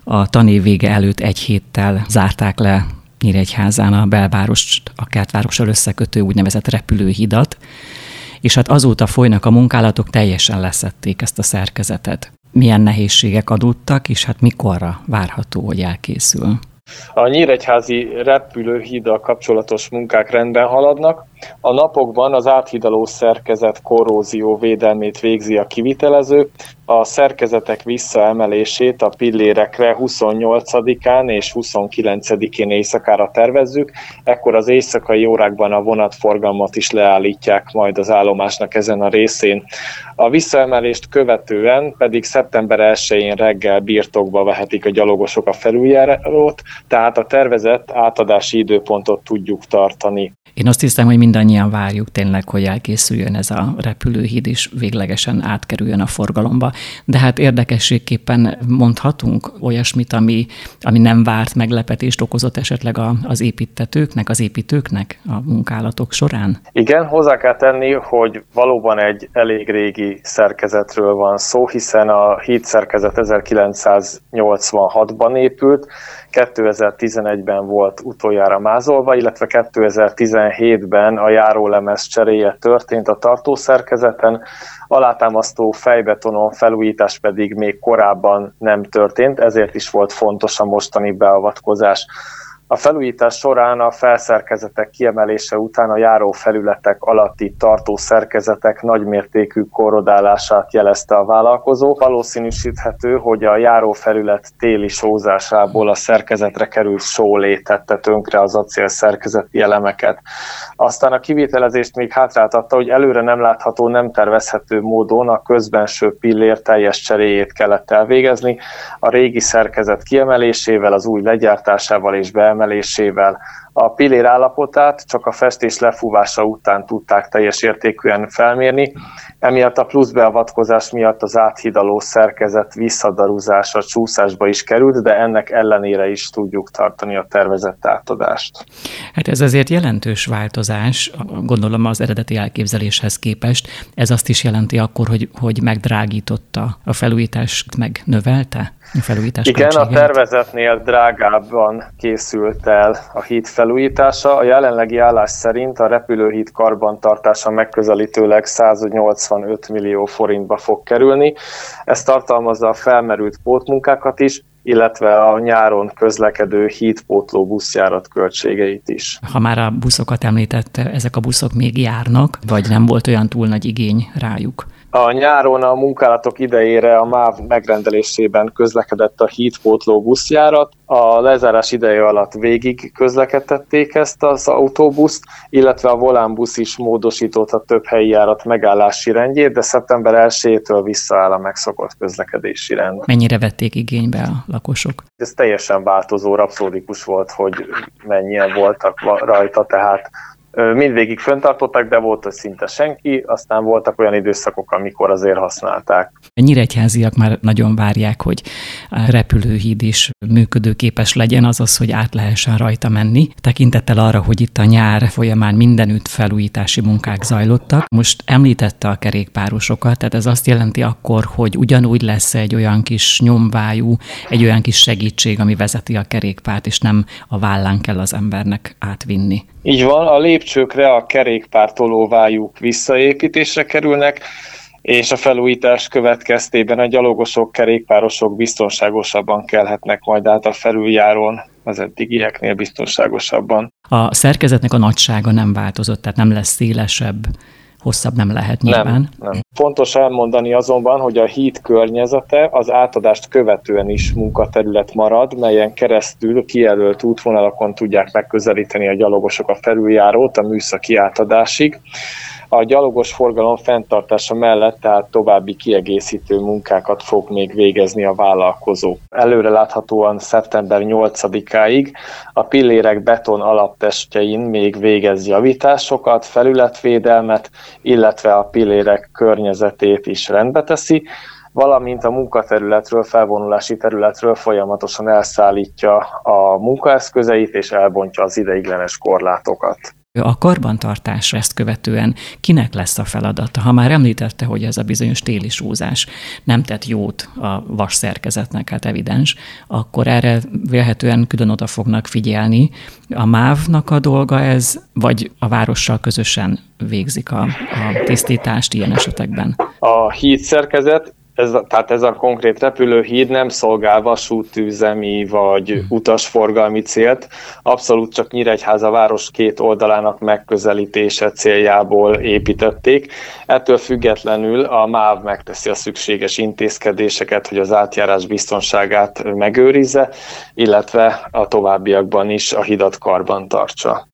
A tanév vége előtt egy héttel zárták le Nyíregyházán a belvárost a kertvárossal összekötő úgynevezett repülőhidat, és hát azóta folynak a munkálatok, teljesen leszették ezt a szerkezetet. Milyen nehézségek adódtak, és hát mikorra várható, hogy elkészül? A nyíregyházi repülőhíddal kapcsolatos munkák rendben haladnak. A napokban az áthidaló szerkezet korrózió védelmét végzi a kivitelező. A szerkezetek visszaemelését a pillérekre 28-án és 29-én éjszakára tervezzük. Ekkor az éjszakai órákban a vonatforgalmat is leállítják majd az állomásnak ezen a részén. A visszaemelést követően pedig szeptember 1-én reggel birtokba vehetik a gyalogosok a felüljárót, tehát a tervezett átadási időpontot tudjuk tartani. Én azt hiszem, hogy mindannyian várjuk tényleg, hogy elkészüljön ez a repülőhíd, és véglegesen átkerüljön a forgalomba. De hát érdekességképpen mondhatunk olyasmit, ami nem várt meglepetést okozott esetleg az építtetőknek, az építőknek a munkálatok során? Igen, hozzá kell tenni, hogy valóban egy elég régi szerkezetről van szó, hiszen a híd szerkezet 1986-ban épült, 2011-ben volt utoljára mázolva, illetve 2017-ben a járólemez cseréje történt a tartószerkezeten, alátámasztó fejbetonon felújítás pedig még korábban nem történt, ezért is volt fontos a mostani beavatkozás. A felújítás során a felszerkezetek kiemelése után a járófelületek alatti tartószerkezetek nagymértékű korrodálását jelezte a vállalkozó. Valószínűsíthető, hogy a járófelület téli sózásából a szerkezetre került sólé tette tönkre az acélszerkezeti elemeket. Aztán a kivitelezést még hátráltatta, hogy előre nem látható, nem tervezhető módon a közbenső pillér teljes cseréjét kellett elvégezni. A régi szerkezet kiemelésével, az új legyártásával és beemelésével. A pillér állapotát csak a festés lefúvása után tudták teljes értékűen felmérni, emiatt a plusz beavatkozás miatt az áthidaló szerkezet visszadaruzása csúszásba is került, de ennek ellenére is tudjuk tartani a tervezett átadást. Hát ez azért jelentős változás, gondolom az eredeti elképzeléshez képest. Ez azt is jelenti akkor, hogy megdrágította a felújítást, megnövelte a felújítás Igen, költségeit? a tervezetnél drágábban készült el a híd felújítása. A jelenlegi állás szerint a repülőhíd karbantartása megközelítőleg 185 millió forintba fog kerülni. Ez tartalmazza a felmerült pótmunkákat is, illetve a nyáron közlekedő hídpótló buszjárat költségeit is. Ha már a buszokat említette, ezek a buszok még járnak, vagy nem volt olyan túl nagy igény rájuk? A nyáron a munkálatok idejére a MÁV megrendelésében közlekedett a hídpótló buszjárat. A lezárás ideje alatt végig közlekedtették ezt az autóbuszt, illetve a volánbusz is módosította több helyi járat megállási rendjét, de szeptember 1-től visszaáll a megszokott közlekedési rend. Mennyire vették igénybe a lakosok? Ez teljesen változó, rapszódikus volt, hogy mennyien voltak rajta, tehát mindvégig fenntartották, de volt, hogy szinte senki, aztán voltak olyan időszakok, amikor azért használták. A nyíregyháziak már nagyon várják, hogy a repülőhíd is működőképes legyen, azaz, hogy át lehessen rajta menni. Tekintettel arra, hogy itt a nyár folyamán mindenütt felújítási munkák zajlottak. Most említette a kerékpárosokat, tehát ez azt jelenti akkor, hogy ugyanúgy lesz egy olyan kis nyomvájú, egy olyan kis segítség, ami vezeti a kerékpárt, és nem a vállán kell az embernek átvinni. Így van, a lépcsőkre a kerékpártolóvályúk visszaépítésre kerülnek, és a felújítás következtében a gyalogosok, kerékpárosok biztonságosabban kelhetnek majd át a felüljárón, az eddigieknél biztonságosabban. A szerkezetnek a nagysága nem változott, tehát nem lesz szélesebb, hosszabb nem lehet nyilván. Nem. Fontos elmondani azonban, hogy a híd környezete az átadást követően is munkaterület marad, melyen keresztül kijelölt útvonalakon tudják megközelíteni a gyalogosok a felüljárót a műszaki átadásig. A gyalogos forgalom fenntartása mellett tehát további kiegészítő munkákat fog még végezni a vállalkozó. Előre láthatóan szeptember 8-áig a pillérek beton alaptestjein még végez javításokat, felületvédelmet, illetve a pillérek környezetét is rendbe teszi, valamint a munkaterületről, felvonulási területről folyamatosan elszállítja a munkaeszközeit és elbontja az ideiglenes korlátokat. A karbantartásra ezt követően kinek lesz a feladata? Ha már említette, hogy ez a bizonyos téli sózás nem tett jót a vas szerkezetnek, hát evidens, akkor erre vélhetően külön oda fognak figyelni. A MÁV-nak a dolga ez, vagy a várossal közösen végzik a tisztítást ilyen esetekben? A hídszerkezet, tehát ez a konkrét repülőhíd nem szolgál vasútüzemi vagy utasforgalmi célt, abszolút csak Nyíregyháza város két oldalának megközelítése céljából építették. Ettől függetlenül a MÁV megteszi a szükséges intézkedéseket, hogy az átjárás biztonságát megőrizze, illetve a továbbiakban is a hidat karban tartsa.